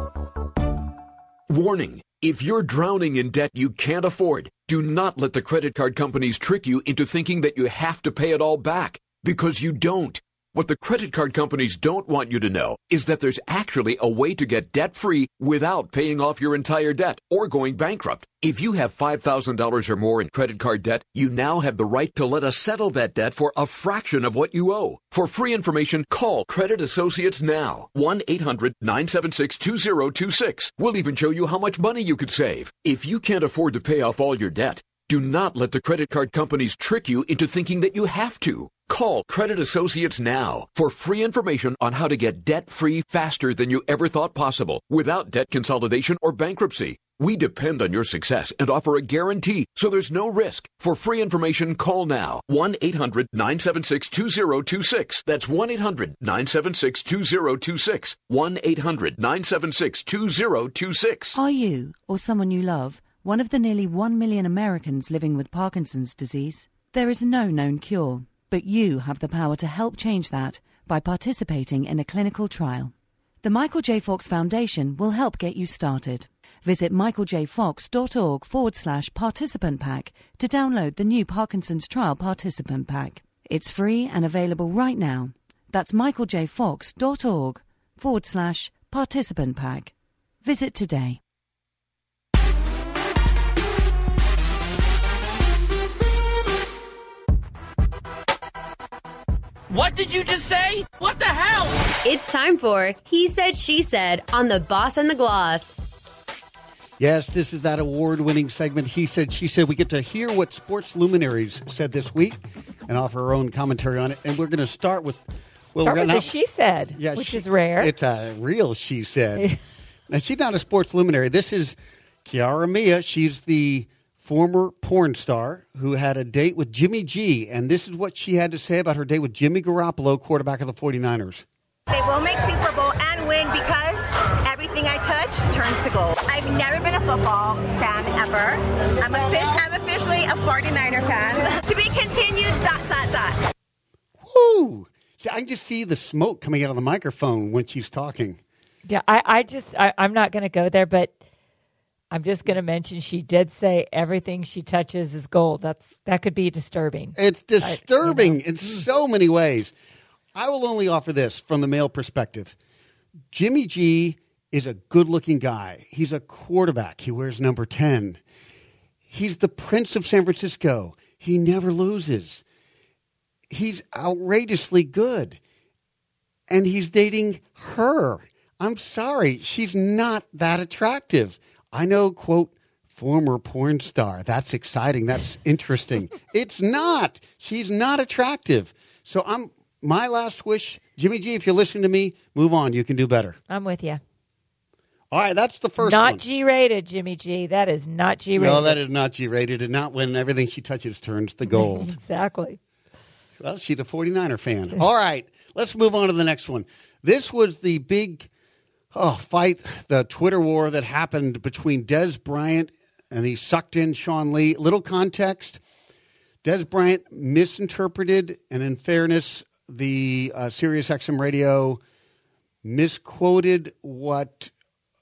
Warning. If you're drowning in debt you can't afford, do not let the credit card companies trick you into thinking that you have to pay it all back, because you don't. What the credit card companies don't want you to know is that there's actually a way to get debt-free without paying off your entire debt or going bankrupt. If you have five thousand dollars or more in credit card debt, you now have the right to let us settle that debt for a fraction of what you owe. For free information, call Credit Associates now. one eight hundred nine seven six two zero two six. We'll even show you how much money you could save. If you can't afford to pay off all your debt, do not let the credit card companies trick you into thinking that you have to. Call Credit Associates now for free information on how to get debt-free faster than you ever thought possible without debt consolidation or bankruptcy. We depend on your success and offer a guarantee, so there's no risk. For free information, call now. one eight hundred nine seven six two zero two six. That's one eight hundred nine seven six two zero two six. one eight hundred nine seven six two zero two six. Are you, or someone you love, one of the nearly one million Americans living with Parkinson's disease? There is no known cure, but you have the power to help change that by participating in a clinical trial. The Michael J. Fox Foundation will help get you started. Visit michaeljfox.org forward slash participant pack to download the new Parkinson's Trial Participant Pack. It's free and available right now. That's michaeljfox.org forward slash participant pack. Visit today. What did you just say? What the hell? It's time for He Said, She Said on The Boss and the Gloss. Yes, this is that award-winning segment, He Said, She Said. We get to hear what sports luminaries said this week and offer our own commentary on it. And we're going to start with... Well, Start we're with gonna, the she said, yeah, which she, is rare. It's a real she said. Now, she's not a sports luminary. This is Tiara Mia. She's the former porn star who had a date with Jimmy G. And this is what she had to say about her date with Jimmy Garoppolo, quarterback of the forty-niners. They will make Super Bowl and win because everything I touch turns to gold. I've never been a football fan ever. I'm, a fish, I'm officially a forty-niner fan. To be continued, dot, dot, dot. Woo! I can just see the smoke coming out of the microphone when she's talking. Yeah, I, I just, I, I'm not going to go there, but I'm just going to mention she did say everything she touches is gold. That's That could be disturbing. It's disturbing I, you know. in so many ways. I will only offer this from the male perspective. Jimmy G is a good-looking guy. He's a quarterback. He wears number ten. He's the Prince of San Francisco. He never loses. He's outrageously good. and he's dating her. I'm sorry. She's not that attractive. I know, quote, former porn star. That's exciting. That's interesting. It's not. She's not attractive. So I'm my last wish, Jimmy G, if you're listening to me, move on. You can do better. I'm with you. All right, that's the first not one. Not G-rated, Jimmy G. That is not G-rated. No, that is not G-rated, and not when everything she touches turns to gold. Exactly. Well, she's a forty-niner fan. All right, let's move on to the next one. This was the big oh, fight, the Twitter war that happened between Des Bryant and he sucked in Sean Lee. Little context. Des Bryant misinterpreted, and in fairness, the uh, SiriusXM radio misquoted what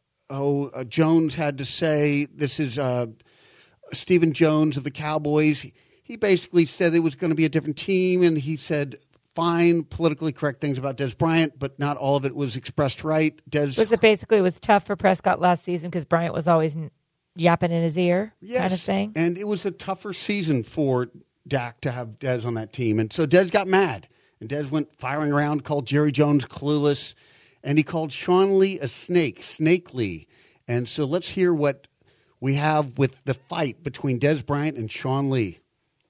oh uh, Jones had to say. This is uh, Stephen Jones of the Cowboys. He basically said it was going to be a different team, and he said fine, politically correct things about Des Bryant, but not all of it was expressed right. Des was it basically it was tough for Prescott last season because Bryant was always yapping in his ear, yes, kind of thing. And it was a tougher season for Dak to have Des on that team, and so Des got mad, and Des went firing around, called Jerry Jones clueless. And he called Sean Lee a snake, Snake Lee. And so let's hear what we have with the fight between Des Bryant and Sean Lee.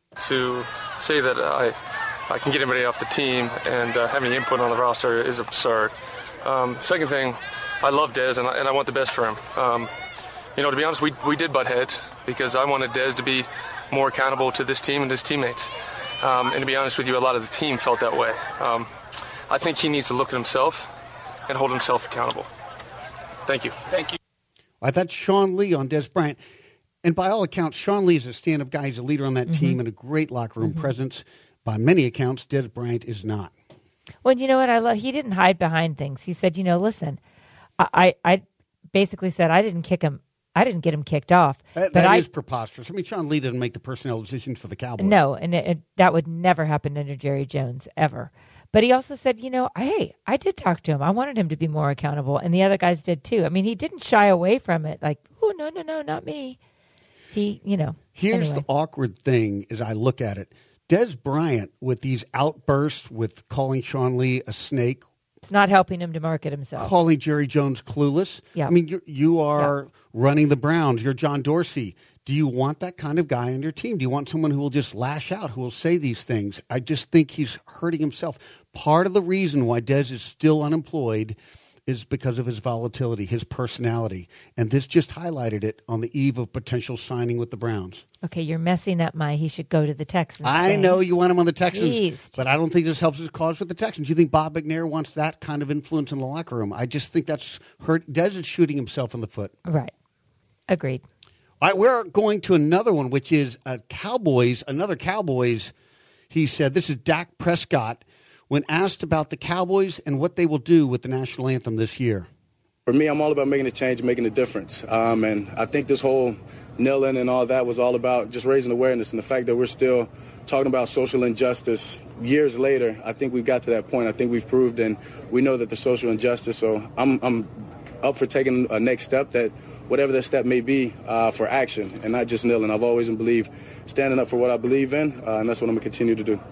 To say that I I can get anybody off the team and uh, having input on the roster is absurd. Um, second thing, I love Des and I, and I want the best for him. Um, you know, to be honest, we, we did butt heads because I wanted Des to be more accountable to this team and his teammates. Um, and to be honest with you, a lot of the team felt that way. Um, I think he needs to look at himself and hold himself accountable. Thank you. Thank you. I thought Sean Lee on Des Bryant. And by all accounts, Sean Lee is a stand-up guy. He's a leader on that mm-hmm. team and a great locker room mm-hmm. presence. By many accounts, Des Bryant is not. Well, you know what I love? He didn't hide behind things. He said, you know, listen, I, I basically said I didn't kick him. I didn't get him kicked off. That, but that I, is preposterous. I mean, Sean Lee didn't make the personnel decisions for the Cowboys. No, and it, it, that would never happen under Jerry Jones, ever. But he also said, you know, hey, I did talk to him. I wanted him to be more accountable, and the other guys did too. I mean, he didn't shy away from it like, oh, no, no, no, not me. He, you know. Here's anyway. the awkward thing as I look at it. Des Bryant, with these outbursts with calling Sean Lee a snake. It's not helping him to market himself. Calling Jerry Jones clueless. Yeah. I mean, you're, you are yeah. running the Browns. You're John Dorsey. Do you want that kind of guy on your team? Do you want someone who will just lash out, who will say these things? I just think he's hurting himself. Part of the reason why Des is still unemployed is because of his volatility, his personality. And this just highlighted it on the eve of potential signing with the Browns. Okay, you're messing up my he should go to the Texans. I thing. know you want him on the Texans, Jeez. But I don't think this helps his cause with the Texans. Do you think Bob McNair wants that kind of influence in the locker room? I just think that's hurt. Des is shooting himself in the foot. Right. Agreed. All right, we're going to another one, which is a Cowboys, another Cowboys, he said. This is Dak Prescott, when asked about the Cowboys and what they will do with the national anthem this year. For me, I'm all about making a change, making a difference. Um, and I think this whole kneeling and all that was all about just raising awareness, and the fact that we're still talking about social injustice years later. I think we've got to that point. I think we've proved, and we know that the social injustice. So I'm, I'm up for taking a next step, that whatever that step may be, uh, for action and not just kneeling. I've always believed standing up for what I believe in, uh, and that's what I'm going to continue to do.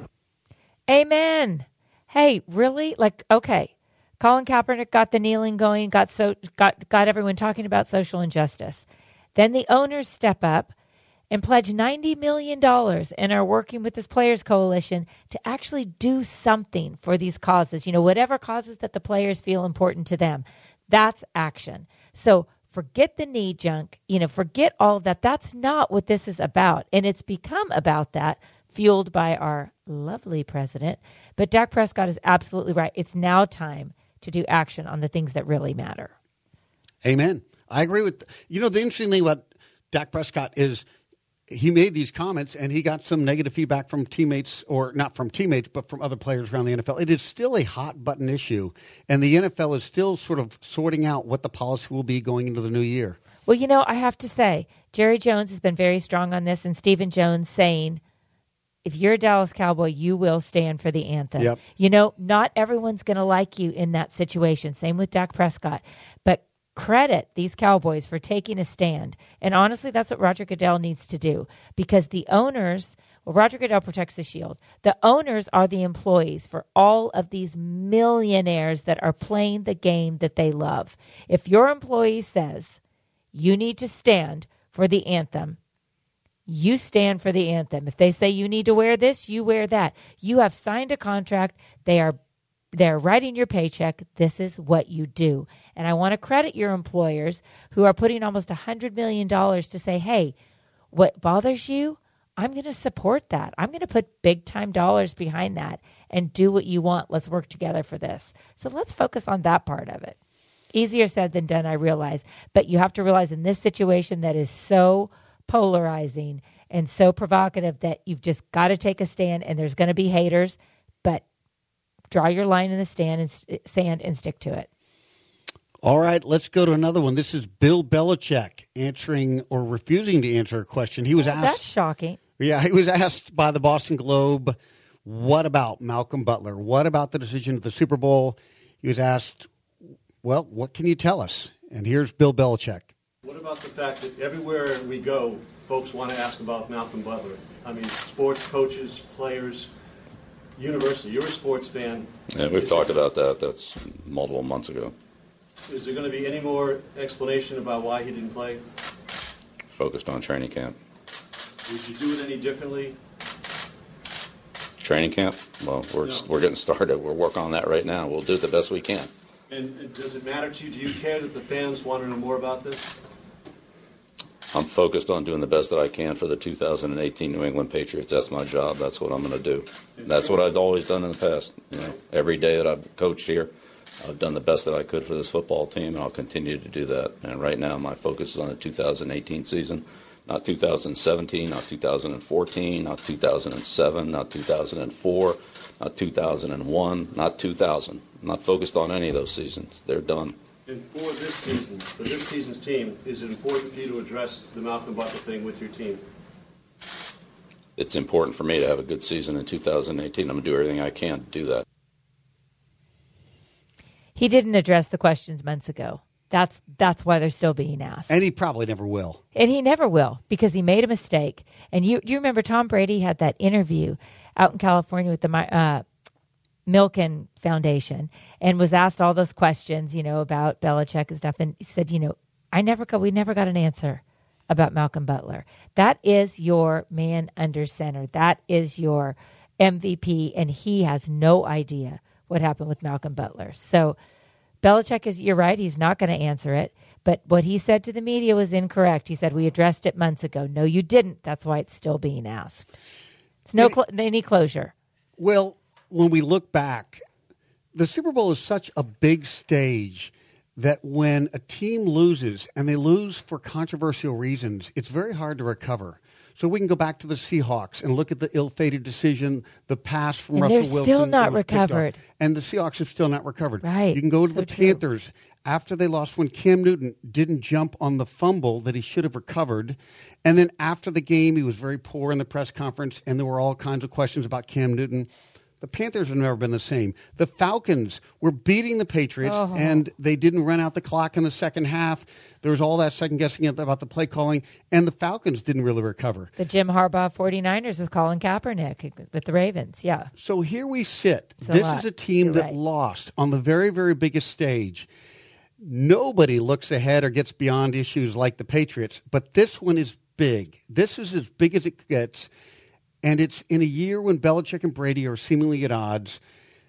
Amen. Hey, really? Like, okay, Colin Kaepernick got the kneeling going, got so got got everyone talking about social injustice. Then the owners step up and pledge ninety million dollars and are working with this Players Coalition to actually do something for these causes. You know, whatever causes that the players feel important to them. That's action. So forget the knee junk, you know, forget all of that. That's not what this is about. And it's become about that, fueled by our lovely president. But Dak Prescott is absolutely right. It's now time to do action on the things that really matter. Amen. I agree with, you know, the interesting thing about Dak Prescott is he made these comments and he got some negative feedback from teammates, or not from teammates, but from other players around the N F L. It is still a hot button issue, and the N F L is still sort of sorting out what the policy will be going into the new year. Well, you know, I have to say, Jerry Jones has been very strong on this, and Stephen Jones saying, if you're a Dallas Cowboy, you will stand for the anthem. Yep. You know, not everyone's going to like you in that situation. Same with Dak Prescott. But credit these Cowboys for taking a stand. And honestly, that's what Roger Goodell needs to do, because the owners, Well, Roger Goodell protects the shield. The owners are the employees for all of these millionaires that are playing the game that they love. If your employee says you need to stand for the anthem, you stand for the anthem. If they say you need to wear this, you wear that. You have signed a contract. They are they're writing your paycheck. This is what you do. And I want to credit your employers who are putting almost one hundred million dollars to say, hey, what bothers you? I'm going to support that. I'm going to put big time dollars behind that and do what you want. Let's work together for this. So let's focus on that part of it. Easier said than done, I realize. But you have to realize in this situation that is so polarizing and so provocative that you've just got to take a stand, and there's going to be haters, but draw your line in the stand and sand and stick to it. All right, let's go to another one. This is Bill Belichick answering or refusing to answer a question. He was Oh, asked. that's shocking. Yeah, he was asked by the Boston Globe, what about Malcolm Butler? What about the decision of the Super Bowl? He was asked, well, what can you tell us? And here's Bill Belichick. What about the fact that everywhere we go, folks want to ask about Malcolm Butler? I mean, sports coaches, players, university. You're a sports fan. Yeah, we've talked about that. That's multiple months ago. Is there going to be any more explanation about why he didn't play? Focused on training camp. Would you do it any differently? Training camp? Well, we're No. we're getting started. We're working on that right now. We'll do the best we can. And and does it matter to you? Do you care that the fans want to know more about this? I'm focused on doing the best that I can for the two thousand eighteen New England Patriots. That's my job. That's what I'm going to do. That's what I've always done in the past. You know, every day that I've coached here, I've done the best that I could for this football team, and I'll continue to do that. And right now, my focus is on the two thousand eighteen season, not two thousand seventeen, not two thousand fourteen, not two thousand seven, not two thousand four, not two thousand one, not two thousand. I'm not focused on any of those seasons. They're done. And for this season, for this season's team, is it important for you to address the Malcolm Butler thing with your team? It's important for me to have a good season in two thousand eighteen. I'm going to do everything I can to do that. He didn't address the questions months ago. That's that's why they're still being asked. And he probably never will. And he never will, because he made a mistake. And you you remember Tom Brady had that interview out in California with the uh, Milken Foundation and was asked all those questions, you know, about Belichick and stuff. And he said, you know, I never got, we never got an answer about Malcolm Butler. That is your man under center. That is your M V P. And he has no idea what happened with Malcolm Butler. So Belichick is, you're right, he's not going to answer it. But what he said to the media was incorrect. He said, we addressed it months ago. No, you didn't. That's why it's still being asked. It's no cl- any closure. Well, when we look back, the Super Bowl is such a big stage that when a team loses, and they lose for controversial reasons, it's very hard to recover. So we can go back to the Seahawks and look at the ill-fated decision, the pass from And Russell they're Wilson. still not that was picked up. recovered. And the Seahawks have still not recovered. Right. You can go to So the true. Panthers after they lost when Cam Newton didn't jump on the fumble that he should have recovered. And then after the game, he was very poor in the press conference, and there were all kinds of questions about Cam Newton. The Panthers have never been the same. The Falcons were beating the Patriots, Oh. and they didn't run out the clock in the second half. There was all that second-guessing about the play calling, and the Falcons didn't really recover. The Jim Harbaugh 49ers with Colin Kaepernick with the Ravens, yeah. So here we sit. It's a This lot. is a team You're that right. lost on the very, very biggest stage. Nobody looks ahead or gets beyond issues like the Patriots, but this one is big. This is as big as it gets. And it's in a year when Belichick and Brady are seemingly at odds.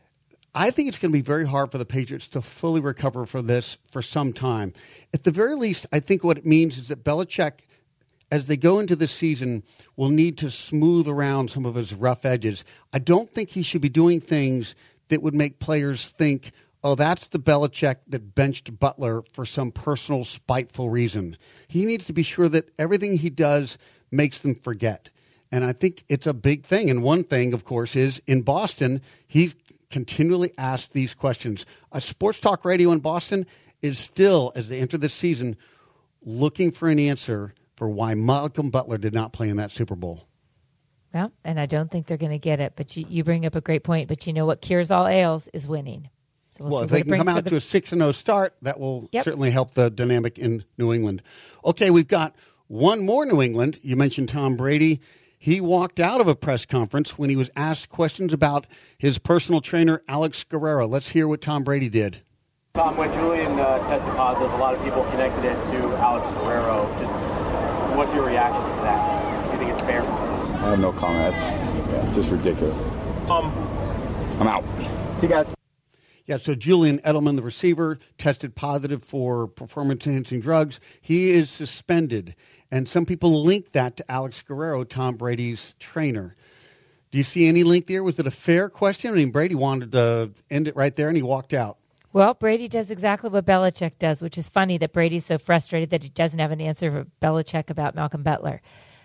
I think it's going to be very hard for the Patriots to fully recover from this for some time. At the very least, I think what it means is that Belichick, as they go into this season, will need to smooth around some of his rough edges. I don't think he should be doing things that would make players think, oh, that's the Belichick that benched Butler for some personal spiteful reason. He needs to be sure that everything he does makes them forget. And I think it's a big thing. And one thing, of course, is in Boston, he's continually asked these questions. A sports talk radio in Boston is still, as they enter this season, looking for an answer for why Malcolm Butler did not play in that Super Bowl. Well, and I don't think they're going to get it. But you, you bring up a great point. But you know what cures all ails is winning. So we'll, Well, see if what they it can brings come for out the- to a six and oh start, that will Yep. certainly help the dynamic in New England. Okay, we've got one more New England. You mentioned Tom Brady. He walked out of a press conference when he was asked questions about his personal trainer, Alex Guerrero. Let's hear what Tom Brady did. Tom, when Julian uh, tested positive, a lot of people connected it to Alex Guerrero. Just what's your reaction to that? Do you think it's fair? I have no comment. It's yeah, just ridiculous. Um, I'm out. See you guys. Yeah, so Julian Edelman, the receiver, tested positive for performance-enhancing drugs. He is suspended, and some people link that to Alex Guerrero, Tom Brady's trainer. Do you see any link there? Was it a fair question? I mean, Brady wanted to end it right there, and he walked out. Well, Brady does exactly what Belichick does, which is funny that Brady's so frustrated that he doesn't have an answer for Belichick about Malcolm Butler.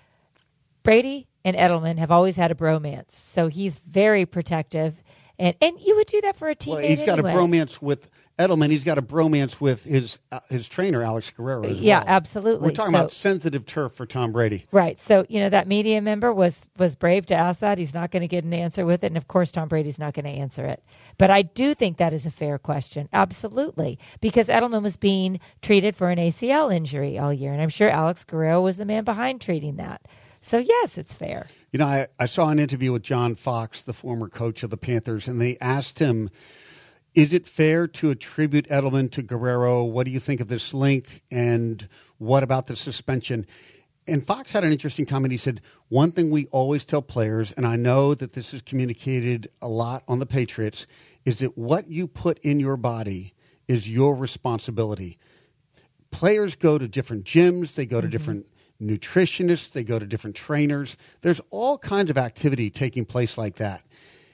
Brady and Edelman have always had a bromance, so he's very protective. And and you would do that for a teammate Well, he's got anyway. a bromance with Edelman. He's got a bromance with his uh, his trainer, Alex Guerrero, as Yeah, well. absolutely. We're talking So- about sensitive turf for Tom Brady. Right. So, you know, that media member was was brave to ask that. He's not going to get an answer with it. And, of course, Tom Brady's not going to answer it. But I do think that is a fair question. Absolutely. Because Edelman was being treated for an A C L injury all year. And I'm sure Alex Guerrero was the man behind treating that. So, yes, it's fair. You know, I, I saw an interview with John Fox, the former coach of the Panthers, and they asked him, is it fair to attribute Edelman to Guerrero? What do you think of this link? And what about the suspension? And Fox had an interesting comment. He said, one thing we always tell players, and I know that this is communicated a lot on the Patriots, is that what you put in your body is your responsibility. Players go to different gyms. They go to mm-hmm. different nutritionists. They go to different trainers. There's all kinds of activity taking place like that.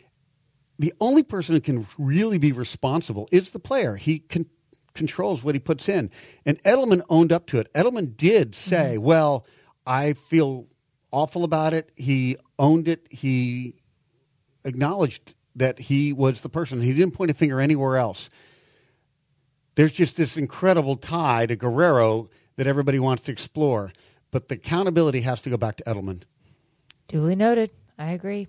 The only person who can really be responsible is the player. He can, controls what he puts in. And Edelman owned up to it. Edelman did say, mm-hmm. well, I feel awful about it. He owned it. He acknowledged that he was the person. He didn't point a finger anywhere else. There's just this incredible tie to Guerrero that everybody wants to explore. But the accountability has to go back to Edelman. Duly noted. I agree.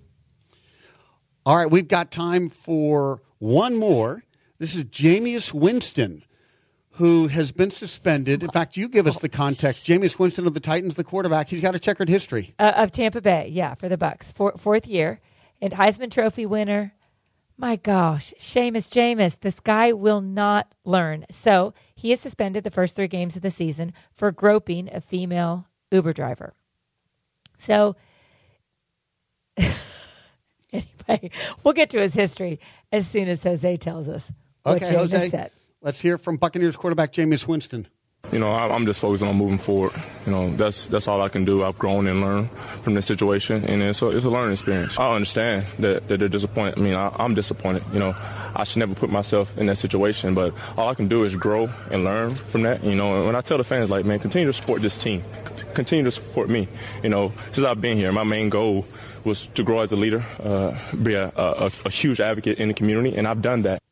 All right, we've got time for one more. This is Jameis Winston, who has been suspended. In fact, you give us the context. Jameis Winston of the Titans, the quarterback, he's got a checkered history. Uh, of Tampa Bay, yeah, for the Bucs. Four, fourth year. And Heisman Trophy winner. My gosh, Seamus Jameis, this guy will not learn. So he is suspended the first three games of the season for groping a female Uber driver. So anyway, we'll get to his history as soon as Jose tells us what Okay, Jameis Jose, said. let's hear from Buccaneers quarterback Jameis Winston. You know, I- I'm just focused on moving forward. You know, that's that's all I can do. I've grown and learned from this situation, and it's a, it's a learning experience. I understand that, that they're disappointed. I mean, I, I'm disappointed. You know, I should never put myself in that situation, but all I can do is grow and learn from that. You know, and when I tell the fans, like, man, continue to support this team. C- continue to support me. You know, since I've been here, my main goal was to grow as a leader, uh, be a, a, a huge advocate in the community, and I've done that.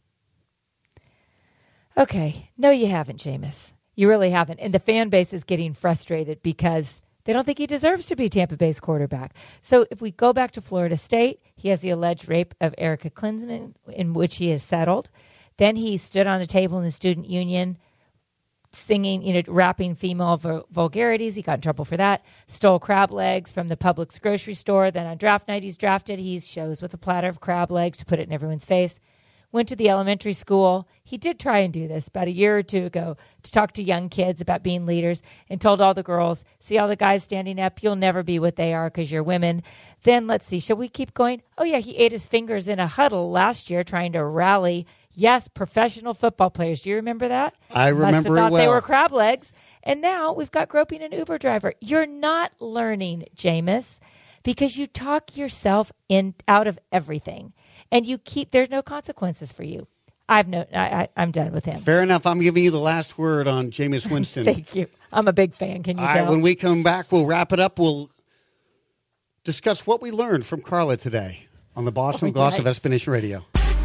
Okay. No, you haven't, Jameis. You really haven't. And the fan base is getting frustrated because they don't think he deserves to be Tampa Bay's quarterback. So if we go back to Florida State, he has the alleged rape of Erica Klinsman, in which he is settled. Then he stood on a table in the student union singing, you know, rapping female vul- vulgarities. He got in trouble for that. Stole crab legs from the Publix grocery store. Then on draft night, he's drafted. He shows with a platter of crab legs to put it in everyone's face. Went to the elementary school. He did try and do this about a year or two ago to talk to young kids about being leaders and told all the girls, see all the guys standing up, you'll never be what they are because you're women. Then let's see, shall we keep going? Oh, yeah, he ate his fingers in a huddle last year trying to rally, yes, professional football players. Do you remember that? I Must remember have it thought well. they were crab legs. And now we've got groping an Uber driver. You're not learning, Jameis, because you talk yourself in out of everything. And you keep, there's no consequences for you. I've no, I, I, I'm done with him. Fair enough. I'm giving you the last word on Jameis Winston. Thank you. I'm a big fan. Can you All tell? right, when we come back, we'll wrap it up. We'll discuss what we learned from Carla today on the Boston Oh, Gloss yikes. of Espionage Radio.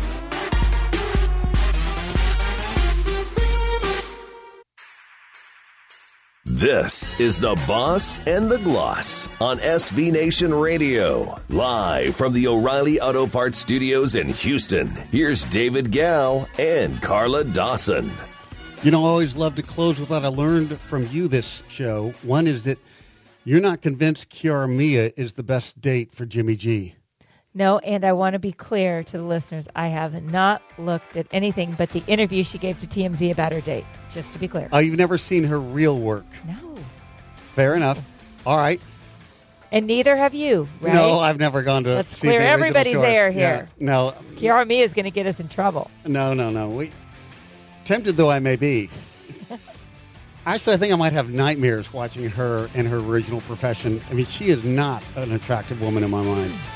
This is The Boss and the Gloss on S B Nation Radio. Live from the O'Reilly Auto Parts Studios in Houston, here's David Gow and Carla Dawson. You know, I always love to close with what I learned from you this show. One is that You're not convinced Kiara Mia is the best date for Jimmy G. No, and I want to be clear to the listeners. I have not looked at anything but the interview she gave to T M Z about her date, just to be clear. Oh, you've never seen her real work? No. Fair enough. All right. And neither have you, right? No, I've never gone to Let's see clear the original everybody's Shores. air Yeah. here. No. Kiara Mia is going to get us in trouble. No, no, no. We, tempted though I may be, actually, I think I might have nightmares watching her in her original profession. I mean, she is not an attractive woman in my mind.